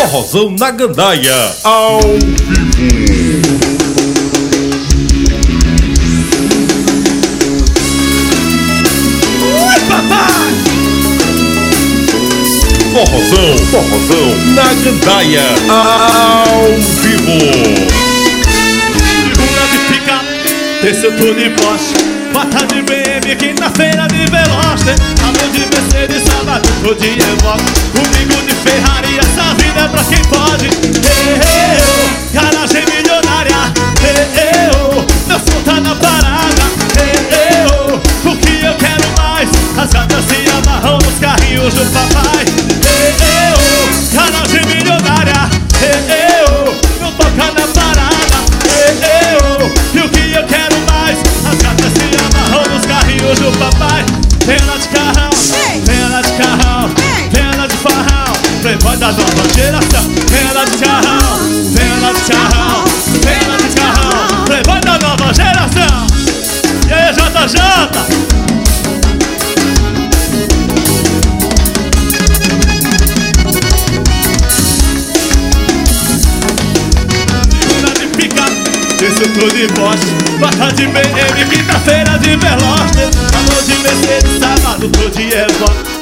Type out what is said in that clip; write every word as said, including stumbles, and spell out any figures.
Forrozão na Gandaia, ao vivo. Oi, papai! Forrozão, forrozão na Gandaia, ao vivo. Segunda de pica, terça eu tô de Porsche, quarta de B M, quinta-feira de Veloster, sábado de Mercedes, sábado tô de Evoque, domingo de Ferrari, essa vida é pra quem pode. Hey, hey, oh, garagem milionária. Hey, hey, oh, meu som tá na parada. Hey, hey, oh, o que eu quero mais? As gatas se amarram nos carrinhos do papai. Hey, hey, oh, garagem milionária. Hey, hey, oh, meu toca na parada. Hey, hey, oh, e o que eu quero mais? As gatas se amarram nos carrinhos do papai. Vem lá de carrão, vem lá de carrão, vem lá de farrão, playboy da nova geração. Vem lá de carrão, vem lá de carrão, vem lá de carrão, playboy da nova geração. E aí, J J? Esse eu tô de Porsche, quarta de B M, quinta-feira de Veloster, sábado de Mercedes, sábado tô de Evoque,